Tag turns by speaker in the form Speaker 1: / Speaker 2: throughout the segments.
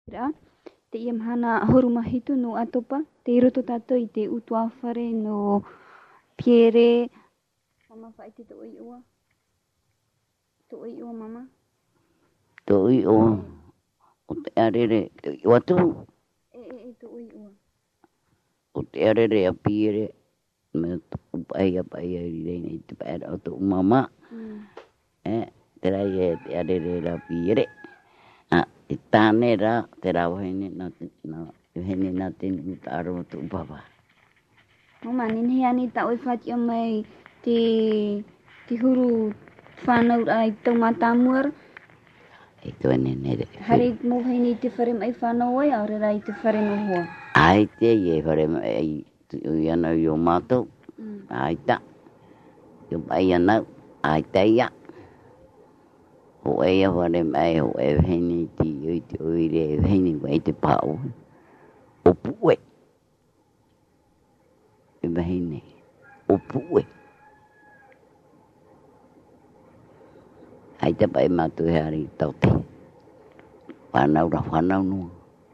Speaker 1: Ra, te iam hana horumahitu no atopa, te iroto tato I te utuafare no piere. Mama whai te toi ua. Toi ua, mama.
Speaker 2: Toi ua. O te arere, toi ua tu.
Speaker 1: Toi ua.
Speaker 2: O te arere a piere. Me upai a pai a reina I te paera o tu mama. Te rai e te arere a piere. I tāne rā, te rau hene nā te nuta aro tu upapa.
Speaker 1: Mama, nini ani ta oi whati o mai te huru whanau ai tau matamuar.
Speaker 2: E toi nene re.
Speaker 1: Hare mo hei te whare mai whanau ai, aure rai te whare no hoa.
Speaker 2: Ai te ie whare mai i anau i o mātou. Ai ta. I o pai anau. Ai ta ia. Ho e a whare mai ho e hene ti oi te oire e hene wai te pāo. O pue. E hene. O pue. Ai te pai mātou he ari tau te. Whanau ra whanau nua.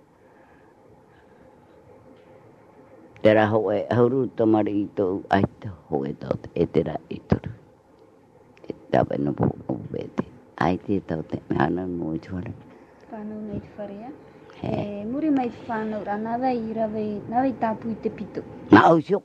Speaker 2: Te ra ho e hauru tamari I tō aita ho e tau te e te ra I toru. E tawe no po o pete. Ai te tau te me hana no I tuara.
Speaker 1: Whanau nei te whare a. E muri mai te whanau ra, nawei tāpu I te pito.
Speaker 2: Nā ausio.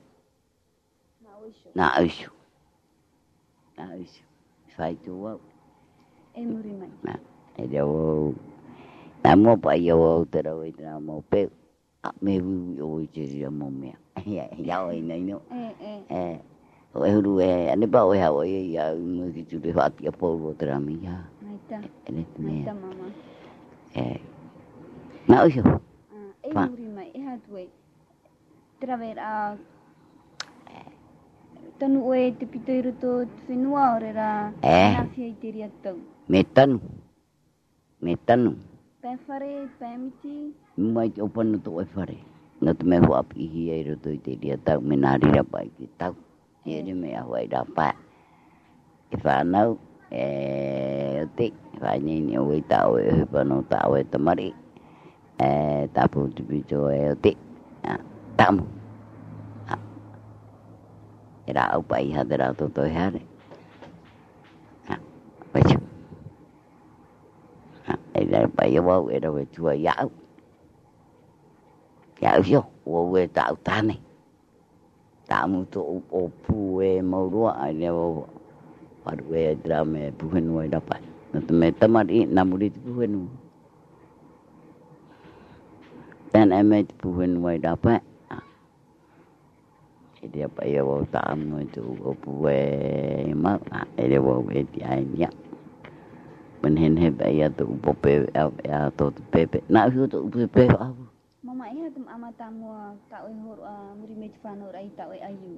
Speaker 2: Nā ausio. Nā ausio. Whai tō wau.
Speaker 1: E muri mai.
Speaker 2: Nā, e reo wau. Nā mua pai au au te rau I te rā mau peu. A me hui o I te ria mau mea. Iau e nei no. O e huru e ane pa o e hao e iau mui ki tūre whāti a pōru o te rami ia.
Speaker 1: Maita.
Speaker 2: E ne te mea.
Speaker 1: Maita mama.
Speaker 2: Nā ausio.
Speaker 1: E muri mai, e hatu e. Te rawe rā. Tanu oe te pito I roto te whenua ore rā. Nawhia I te ria tau.
Speaker 2: Me tanu. Me tanu.
Speaker 1: Pēn whare, pēn miti.
Speaker 2: Mai te opanu tō e whare. Nā te mea huapi hi e roto I te ria tau. Me nā rira pai ki tau. E re mea huai rā pai. E whanau. E o te. Whainini o I tāo e hupano tāo e tamari. Tāpū te pito e o te. Tāmu. E rā au pai ha te rā tō e hare. Waitu. E rā pai e wau e rau e tua iau. Iau sio. Wau e tāu tāne. Tāmu tō o pū e maurua. Ai rā wau. Paru e rā me puhenu e rapai. Nā te me tamari nā muri te puhenu. Tēnā e me te puhenu e rapai. E rā pai e wau tāmu e tō o pū e mau. E rā wau e te ainia. Menhen he pai a tō upope e a tō te pepe. Nā hui tō upope au.
Speaker 1: Mama, e hatum amata mua tāo e horu a muri me te whanau rai tāo e aiu.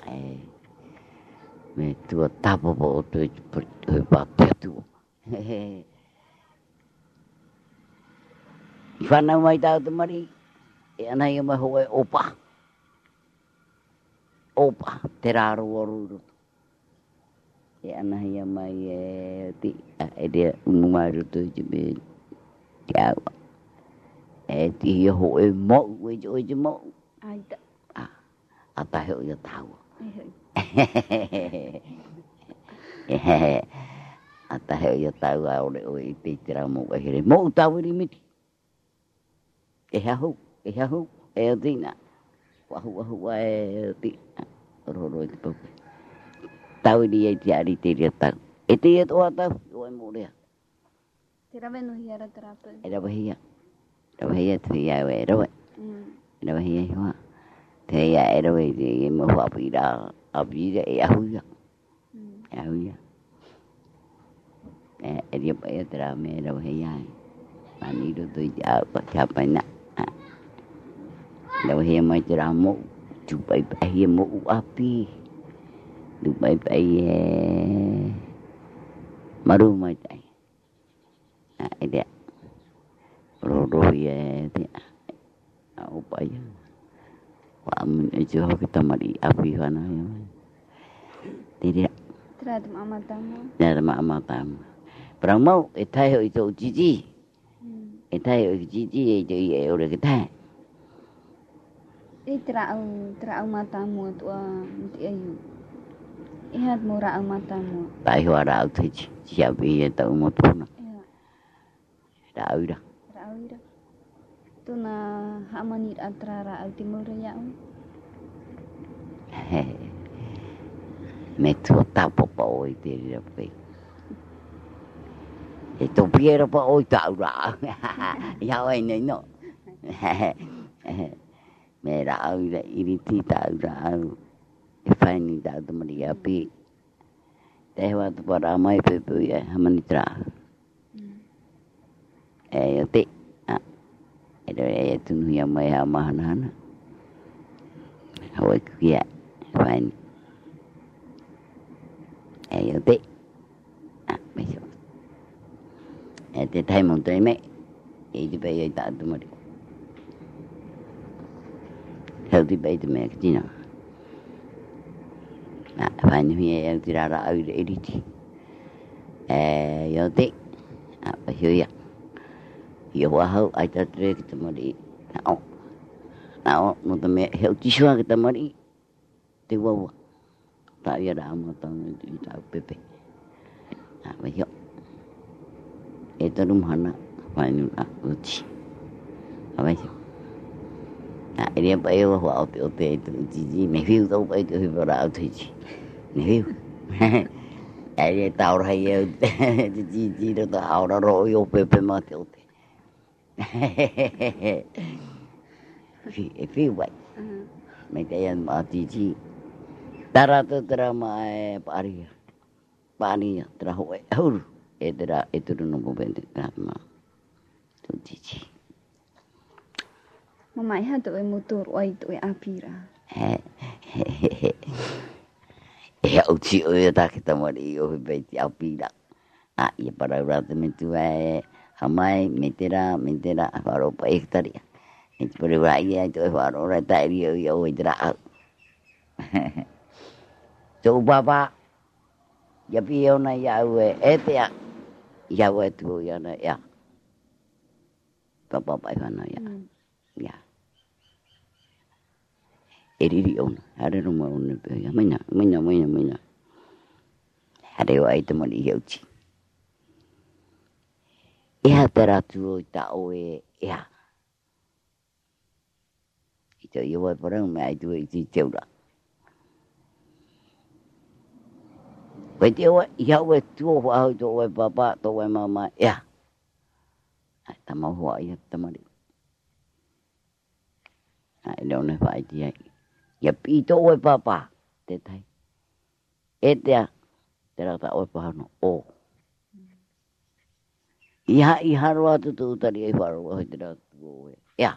Speaker 2: Me tua tapopo o tō hui pātia tū. I whanau mai tāo te mari. E anai e mai hoa e opa. Opa, te rāro oru roto. E anai e mai e ti. E rea unumai roto I te me te awa. E ti hia ho e mou. E te mou.
Speaker 1: Aita.
Speaker 2: A tahe o ia tāua. A tahe o ia tāua ore o I te tira mou e here. Mou tāua ri miti. E hahu. E hahu. E o tina. Wahu e o tina. Roro I te pau. Tau ri e te ari te ria tau. E te ia toa tau. O e mō rea.
Speaker 1: Te rawe no hiara te rātou.
Speaker 2: E rawa hia. Rawa hia te hia e rawa. Rawa hia I hoa. Te hia e rawa I te e mo whapi rā. A pira e ahuia. E ahuia. E ria pai a te rā me e rawa hia. Mani roto I te au pa te hapai na. Rawa hia mai te rā mo. Tupai pai hia mo u api. Tupai pai e... Maru mai tai. E rea. Rorohi e te. O pai. Wāmun e te hoki tamari api whana. Te rea.
Speaker 1: Te rātum amata mua.
Speaker 2: Te rātum amata mua. Parang mau e tai ho I tō jiji. e tai o ki e te i e ore ke tai.
Speaker 1: E terau matamu tua mti ayu. Ihat mo rau matamu.
Speaker 2: Tai hoa rau te siapi e tau mo tuna. Rau ira.
Speaker 1: Rau ira. Tuna hamanit atra rau timur ya.
Speaker 2: Me tua tapo pa oi te rira pe. E to piera pa oi tau rau. Iau ai nei no. Me rau ira iriti tau rau. E whaini tau tamari api. Te hoa tu para mai pepe ia hamanitra. E o te. E roi e tunu ia mai ha mahana hana. Hawai kukia. Whaini. E o te. Maiso. E te taimon te me. E te pei ai tātu mari. Hau te pei te mea katina. Whaini hui e au te rara au ira iriti. E o te. Pahio ia. Ia wahau ai tātere ki te mari. Nao, no te mea heu tisua ki te mari. Te wawa. Tā ia rā amatanga i tāu pepe. Pahio. E tarum hana. Whainu nā uti. Pahio. E rea pa e wahu au te o te e tu utiji. Me whiu tau pa e te whiwara au te iti. Me whiu. E rea taura hai e te tiji ro ta aura ro i o pepe ma te o te. E whiu wai. Me te ian ma tiji. Tara te tera ma e paria. Paria. Tera hoe hauru. E tera e turu no popente. Ma. Tu tiji.
Speaker 1: Mama iha tu e motor oi tu e apira.
Speaker 2: E au ti o e take tamari o he ti apira. Ia para urate me tu e hamai me tera wharo pa ektaria. E te pare ura ia tu e wharo ora tairi o ia o e tera au. Tau baba. Ia pi e ona ia au e tea. Ia au e tu o ia na ia. Papa pai whana ia. Ia. E riri ona. Hare roma ona pe ia. Maina. Hare o ai te mani i hauti. Ia te ratu o i ta o e ia. I te iwa e parau me ai tu e ti teura. Wai te oa, i hau e tuo wahau to oe papa, to oe mama, ia. Ai ta mahua ia tamari. Ai leo ne whai ti ai. Ia pi to oe papa, te tai. E tea, te rata oe pahano, o. Ia i haro atu tu utari e wharo wahi te rata oe. Ia.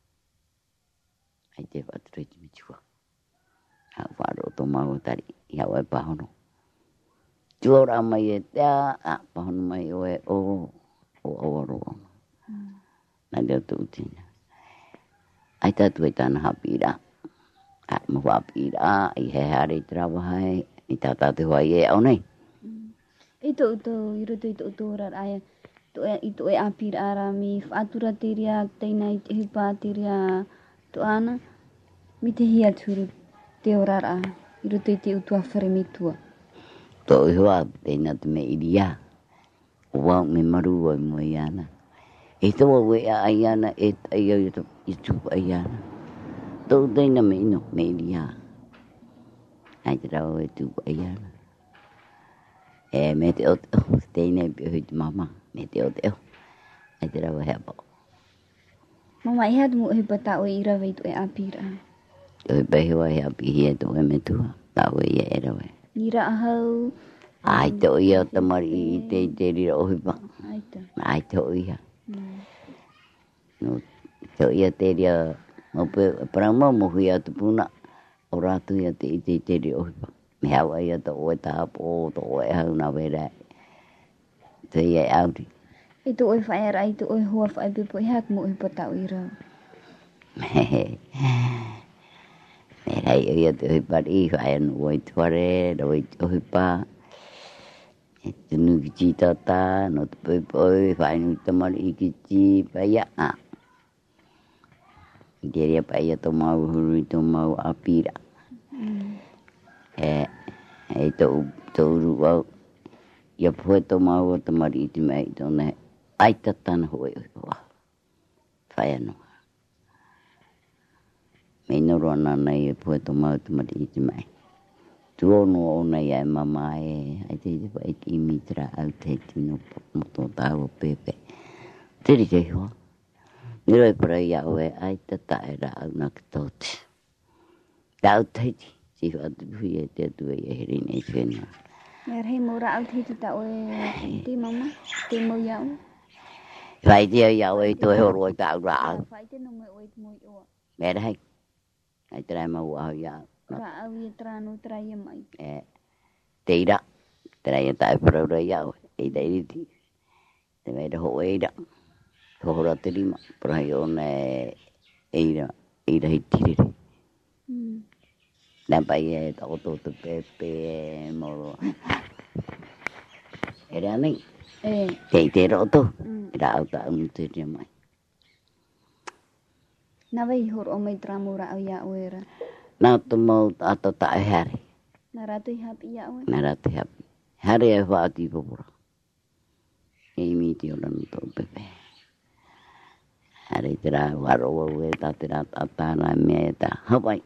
Speaker 2: Ai te whatu reiti mitua. Hau wharo to mau utari, ia oe pahano. Tuora mai e tea, pahano mai oe o awaroa. Nā leo tu utina. Ai tatu e tāna hapira. Ma whapira, i he hare i trawahai, i tātā te hoa i e au nei.
Speaker 1: I roto i to rar ai. I to e apira ara mi whaatura tiria, teina i te hipa tiria to ana. Mi te hia turu te orar a. I roto i te utua whare me tua.
Speaker 2: Tō i hoa, teina te me iria. O wau me maru ai mo i ana. E toa we a ai ana, e tai au i tupa ai ana. Tō teina me ino, me iria. Ai te rau e tupa ai ana. E me te o te o, teina i pio hui te mama. Me te o te o. Ai te rau e hea pao.
Speaker 1: Mama iha tu mo he pata o i rawe i to e apira.
Speaker 2: Tō i pehi wa hea pihi e tō e me tua. Tau e ia e rawe.
Speaker 1: Nira ahau.
Speaker 2: Ai tō ia o tamari i te rira o hipa. Ai tō ia. No, tō ia te rira. Parang mau mohui atu puna. O rātu ia te i te rira o hipa. Me hawa ia tō oe tāpo, tō oe hau nā wera. Tō ia e auri.
Speaker 1: I tō oe whaera, i tō oe hoa whae pepo, i hak mo he pata o i rau.
Speaker 2: Me rei o ia te hipa ri, whae anu o i tuare, rau i te hipa. Tunu kici tata, no poi fai no tomar ikici paya. Dia paya tomau huru tomau apira. Itu uru ya foi tomau tomar iti mai tone. Ai tatan hoi wa. Fai no. Menoro na nei foi tomau tomar iti mai. Tuono ona ia mama ai te vai ki mitra au te tino moto tau pepe. Tiri te ho. Niro para ia oe ai tata era au na kitote. Tau te si ho atu hui e te atu e heri nei whenua.
Speaker 1: Mer hei mora au te ta oe te mama, te mo iau.
Speaker 2: Vai te ia oe to he oro ta au ra.
Speaker 1: Vai te no me oe mo iau.
Speaker 2: Mer hei. Ai trai mau au ia.
Speaker 1: Ra au ia trano trai mai.
Speaker 2: Teira. Trai ta pro ra ia oe. E dai ti. Te me ho e da. Hora te rima. Pra yo ne eira hitiri. Dan pai e to to pepe moro. Era nei. Te roto. Era au ta te mai.
Speaker 1: Na vai hor o mai tramura au ia oera.
Speaker 2: Na to mo ato ta hari.
Speaker 1: Na ratu hap ia oe.
Speaker 2: Na ratu hap. Hari e va ati popura. E mi ti ora no to pepe. Hari tira waro we ta tira ta na me ta. Hapai.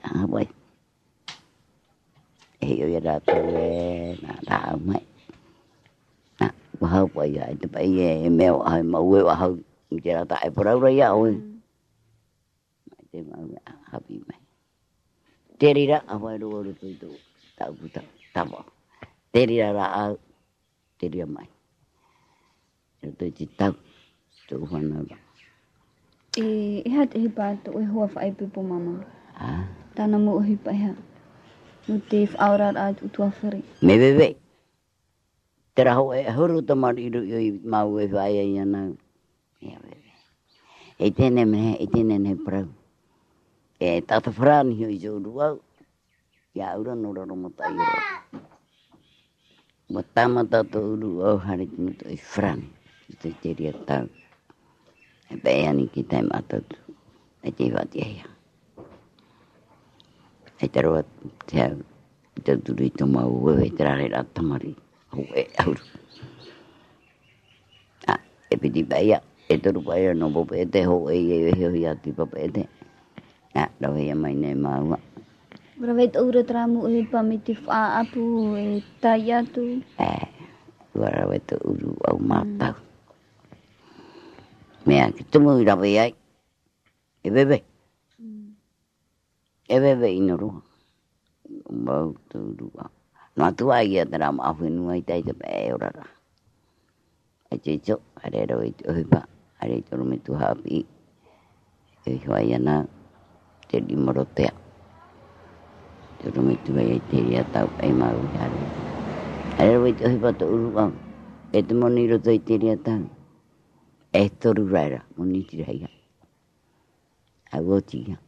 Speaker 2: E yo ya ratu e na da mai. Na wa pa ya te pai e me ai ma we wa ha tira ta e pora ora ya oe. Te ma happy mai. Terira awai ro ro tu ta buta ta bo. Terira ra a terira mai. Tu ti ta tu hana ba.
Speaker 1: Hat e pa to e ho fa pe po mama.
Speaker 2: Ah.
Speaker 1: Ta na mo hi pa ha. No te aura a tu afari.
Speaker 2: Me bebe. Tera ho e huru to mar iru i mau e vai ai na. Ya bebe. E tene ne pra. E tata frani hi jo ruau. Ya ura no ro mo tai ro. Matama tata uru hari tu i frani. Te teria ta. E be ani ki tai mata tu. E te va te ia. E te ro te turi to mau e te rare ra tamari. Ho e auru. E piti baia. E toru baia no pope e te ho e he ati pope e te. Đâu hay mai nei mau.
Speaker 1: Bravet ura tramu e pamiti fa apu e tayatu.
Speaker 2: Agora vai te uru au mata. Mea que tu mo ira vai ai. E bebe. E bebe inoru. Mau tu uru. No tu ai ia tera ma fu nu ai tai te be ora. E te cho are ro i te pa. Are to me tu happy. E hoia na. Te di morotea. Te rome tu vai te ria tau ai mau hare. Hare roi te hipa te uruang. E te moni ro te ria tau. E toru raira. Moni ti raia. A woti ia.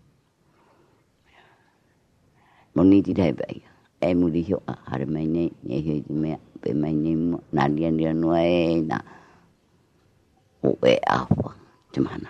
Speaker 2: Moni ti rai bai. E muri hio a hare mai nei. E hio i te mea. Pe mai nei mua. Nā ria noa e na. O e awa. Te mana.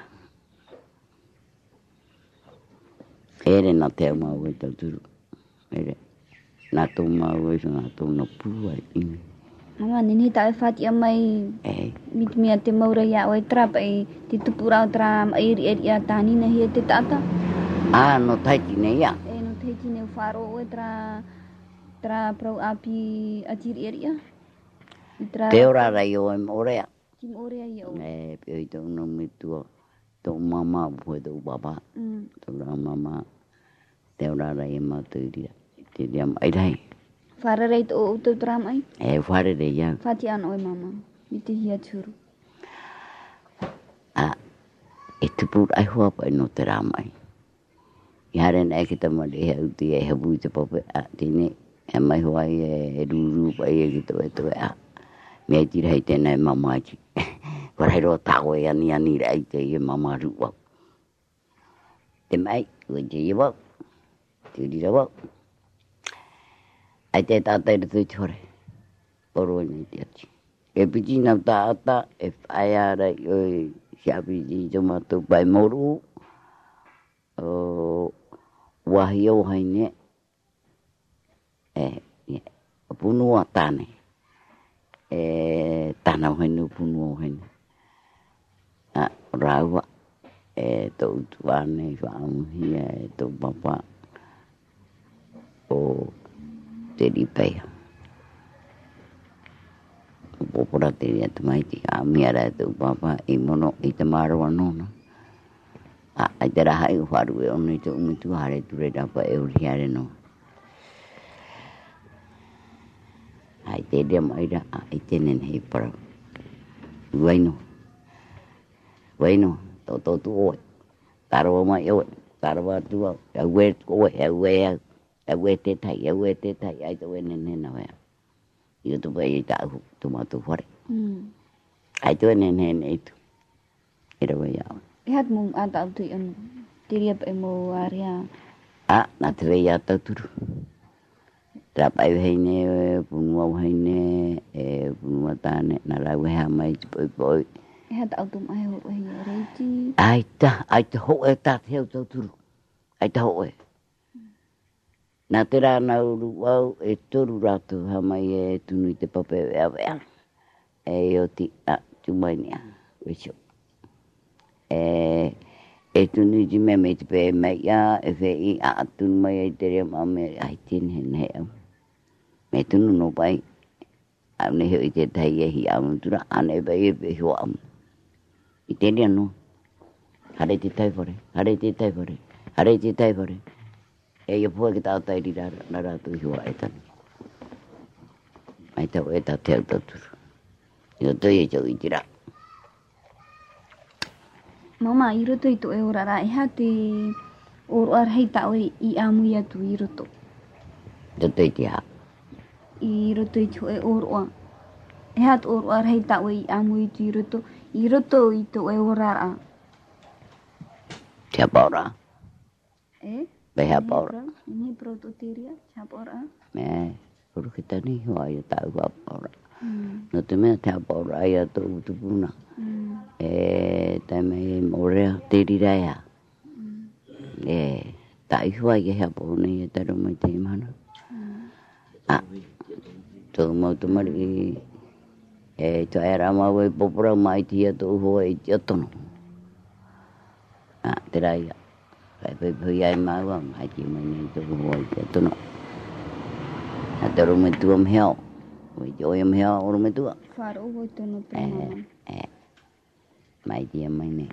Speaker 2: Ere na te mau e tau turu. Ere. Nā tō mau e nā tō na pua i.
Speaker 1: Mama nini ta fati mai. Mit mia te maura ya o trap e te tupura tra ai ri a tani na hi te tata.
Speaker 2: No taiti nei ya.
Speaker 1: No taiti nei faro o tra pro api a tiri ria.
Speaker 2: Te ora rai o em orea.
Speaker 1: Tim orea yo.
Speaker 2: Pio i tō no me tua. Tō mama pue tō papa. Tō rā mama. Te ora rai e mātou ria. Te ria mai rai.
Speaker 1: Whare rei tō o tō tram ai?
Speaker 2: Whare rei ia.
Speaker 1: Whati ano e mama. Mi te hia tūru.
Speaker 2: E tupu ai hoa pai no te rā mai. I hare nei ki tamari he uti e he bui te pope. Tine. E mai hoa e rūrū pai e ki tō e tō e Mea tira hei tēnei mama aki. Warai roa tāo e ani rei te i e mama rūwa. Te mai, ua te i wau. Te urira wau. Ai te tātai rutu i tore. oro ni tiati. E piti na taata e whaiara i oi siapiti tomato pai moru. O wahi o haine. Punua tane. Tana haine punua haine. Raua. Tau tuane whaamuhia tau papa. O te ripea. Popora te rea te maiti. A miara tau papa i mono i te marawa nona. Ai te raha i wharu e ono i te umitu hare ture rapa e uri hare no. Ai te rea maira ai tenen hei para. Waino. Waino. Tau tu oe. Tarawa mai oe. Tarawa tua. Awe oe. Awe te tai. Awe te tai. Ai te wenen hena wea. Io tu pai i tau. Tumatu whare. Ai te wenen hena i tu. Ira wea au.
Speaker 1: Ihat mong ata au tui anu. Tiriap e mo aria.
Speaker 2: Nā te wei ata turu. Rapa i heine, punua heine, punua tāne, nā rau hea mai te poi poi.
Speaker 1: Ihat au tum ai hoi reiti.
Speaker 2: Ai ta hoe tā te heo tau turu. Ai ta hoe. Nā te rā nā uru wau e toru rātou ha mai e tunu i te pape wea wea. E o ti, tumainia, wesho. E tunu i me me te pe mai ia, e whei a tunu mai ai te rea mame, ai tēne hen he au. Me tunu no pai, au ne heo i te tai e hi au tura, ane pai e pe hua au. I te rea no, hare te tai whare, hare te tai whare, hare te tai whare. E ia pua ki tau tai rira, na rātou hua e tanu. Mai tau e tau te au tau turu. I o toi e tau i tira.
Speaker 1: Mama, i roto i to e orara, e ha te oro ar hei tau i amui atu i roto.
Speaker 2: Roto i te ha.
Speaker 1: I roto i to e oro. E ha te oro ar hei tau i amui atu i roto. I roto i to e orara.
Speaker 2: Te hapaura. Be hapaura.
Speaker 1: Ini proto tiria, hapaura.
Speaker 2: Uru ki tani hua i tau hapaura. No te mea te hapaura ai a tō utupuna. Tai mei morea te riraia. Tai hua i hea pō nei e taro mai te imana. Tō mautamari tō era mau e popora mai tia tō hoa i tia tono. Te raia. Kai pui ai maua mai tia mai nei tō hoa i tia tono. A taro mai tua mheo. Oi te oia mheo oro mai tua.
Speaker 1: Wharo hoi tono pēmama.
Speaker 2: Mai tia mai nei.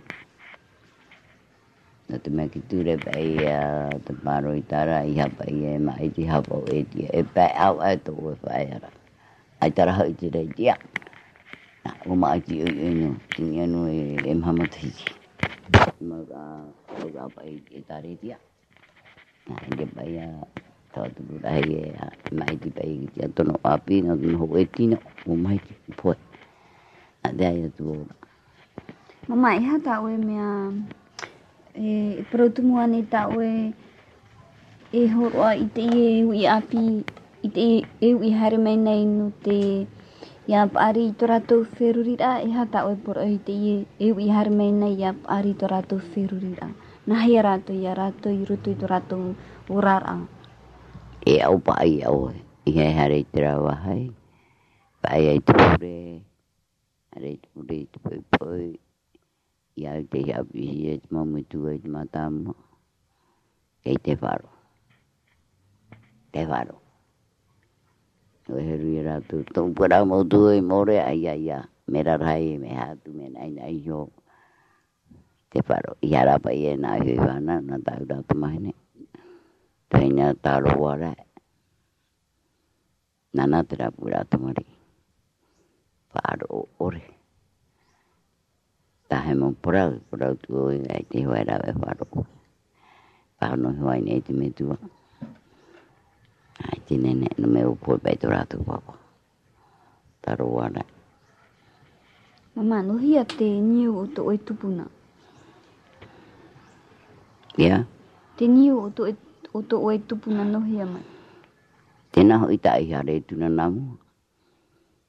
Speaker 2: No te mea ki ture pai te paro i tara i hapa i e mai ti hapa o e tia. E pai au ai tō e whai ara. Ai tara hoi te rei tia. O mai ti ui unu. Tini anu e mhama tiki. Mauka pai e tare tia. Inde pai tau turu rahi e mai ti pai ki tia tono api. Nga tunu ho e tino. O mai ti poe. A te ai atu ora.
Speaker 1: Mama, e ha tau e mea protumu ane tau e horoa i te e ui api, i te e ui hare mai nei no te ia paari i tō rātou wherurira, e ha tau e poro i te e ui hare mai nei ia paari i tō rātou wherurira. Nā hea rātou i roto i tō rātou orara.
Speaker 2: E au pai au i hei hare i te rawa hai. Pai ai te pure, hare i te pure i te poi poi. I au te hiapi e te mamutua i te matama. Kei te wharo. Te wharo. O heru i rātou. Tōng pura mautu e more ai ai a. Mera rai me hatu me nai nai ho. Te wharo. I harapa i e nā hui whana. Nā tau rātou mahine. Teina tāro wara. Nana te rapu rātou mari. Wharo ore. Tahe mo porau tu oi ai te hoa rawe wharo. Whano hoa nei te me tua. Ai te nene no me upo pai to rātou papa. Taro wara.
Speaker 1: Mama, no hia te niu o to e tupuna.
Speaker 2: Ia?
Speaker 1: Te niu o to e tupuna no hia mai.
Speaker 2: Tēnā hoi tai hare tuna namu.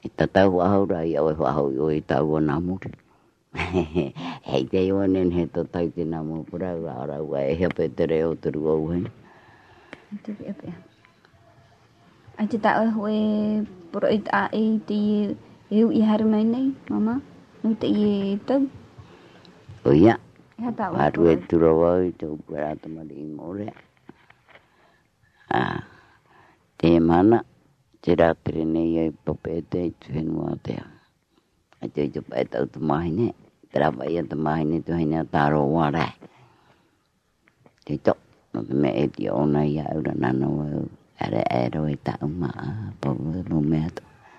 Speaker 2: ta tau ahau rai au ahau o tau na mu hei te o nen he to tai te na mo pura ara wa e he pe te reo te ru o hen
Speaker 1: te pe ai te ta o e pro it a e te eu I har mai nei mama no te I tau
Speaker 2: o ia
Speaker 1: ha ta o
Speaker 2: aru e tu ro i te pura te mari mo re te mana te ra tre nei e pope te tu hen mo te ai te te pa tau te mai ne tra ba ia te mai ne tu hen ta ro wa ra te to no te me e ti ona ia ura na no ara ero e ta ma po no me to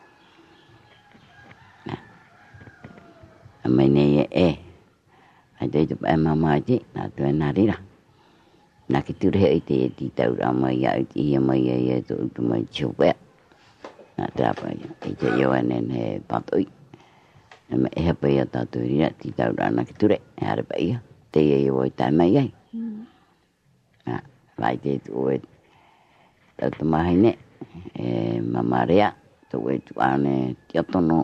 Speaker 2: a mai nei e ai te te pa mama ji na tu na ri ra na ki tu re te ti tau ra mai ia ti mai ia tu tu mai chu pe na tra pa ia te yo nen he pa tu me e pa ia ta tu ri ti tau ra na ki tu re ara pa ia te ia o ta mai ai vai te tu e ta tu mai ne e mama rea tu e tu ane ti tono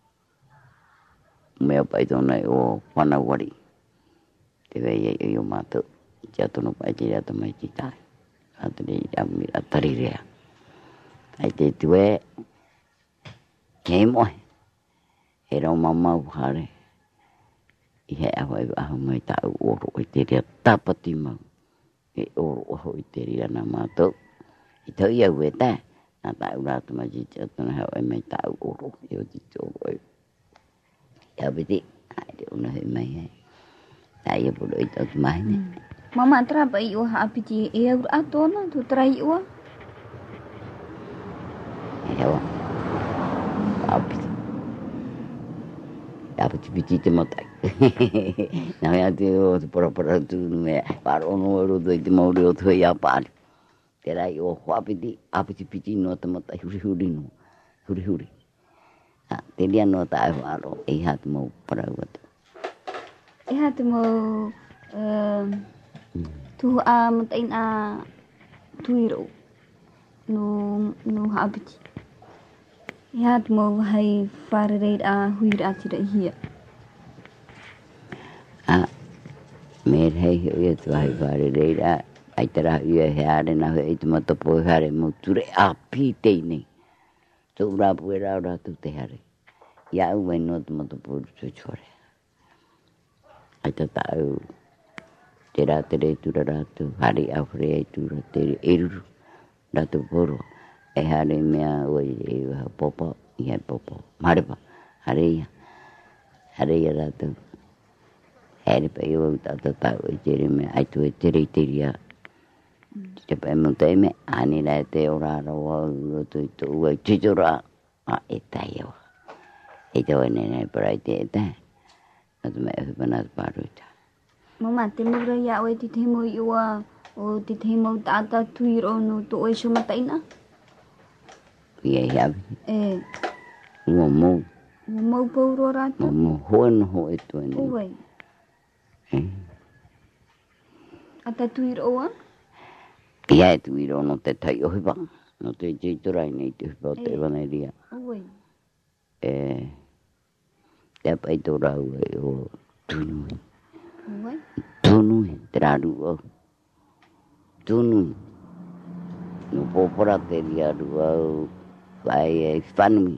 Speaker 2: me pa i tona o pana wari te ve ia yo mato ti tono pa ti ra mai ti ta atri ami atari rea ai te tu e ke mo era mama hare I he a mai ta o ro te rea tapati ma e o ho te rea na mato I te ia we ta na ta ura tu mai ti tona ha e mai ta o ro e o ti to e ya beti ai de una he mai ta ia po I to mai ne
Speaker 1: mama tra pa I o ha piti e ur atona tu tra I o
Speaker 2: e o apiti apiti piti te matai na ia te o te para tu me paro no ro do te mau ro to ia pa te rai o apiti piti no te matai huri no huri te dia no ta aro e ha te mau para o
Speaker 1: e ha te mo tu a matain a tuiro no ha piti e ha te mo hai whare a huir a tira hia
Speaker 2: me hei e tu ai whare reira ai tera ia he are na he te matapo hare mo ture a pite nei tu ra puera ora tu te hare ia u mai no te matapo tu chore ai ta tau te ra te re tu ra tu hare a fre ai tu ra te eru ra tu poro e hare mea o e popo ia popo marepa hare ia ra tu hare pa eu ta tau e tere me ai tu e tere teria te pa mo te me ani la te ora ro tu tu e tijora a e tai yo e to ne para te ta na me pa na paru ta
Speaker 1: mama te mo ra ya o te mo I o te mo ta tuiro no to e so mataina
Speaker 2: ia ia
Speaker 1: mo pouro ra to
Speaker 2: mo ho e to ne
Speaker 1: oi ata tuiro o
Speaker 2: ia tu iro no te tai o ba no te jitora nei te ba te vaneria
Speaker 1: oi
Speaker 2: te pai to ra o tunu traru o tunu no popora te dia rua vai e fanmi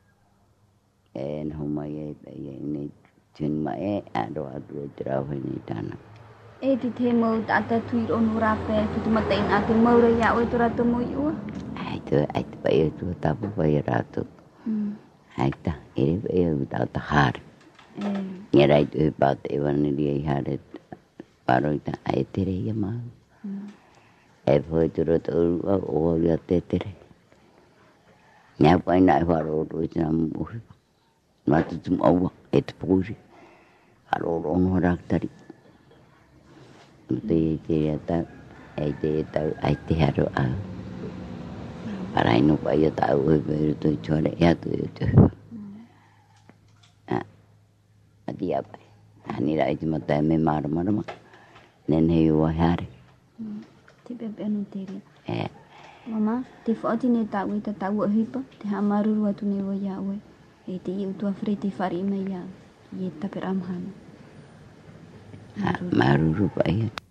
Speaker 2: no mai e nei tin mai a do a do tra ni tana
Speaker 1: e te mo ata tuiro no ra pe te matain a te mo ra ya o to ra to mo I o
Speaker 2: ai te pai tu ta pai ra to ai ta e ta ta har e rai tu pa te vani dia hare paro ta ai te re ia ma e foi tu ro to o ya te re nya pai na faro ro ta mo ma tu tu au e te puri aro ro no ra tari te ta ai te haro a para no pai ta o e tu chore ya tu dia pai ani rai te mata me mar nen he o hare
Speaker 1: te bebe no te Mama, te whaoti ne tau i ta tau hipa, te ha maruru atu ne wa iawe. E te i utua whare te whare mai ia. I e taper amhana.
Speaker 2: Maruru pa ia.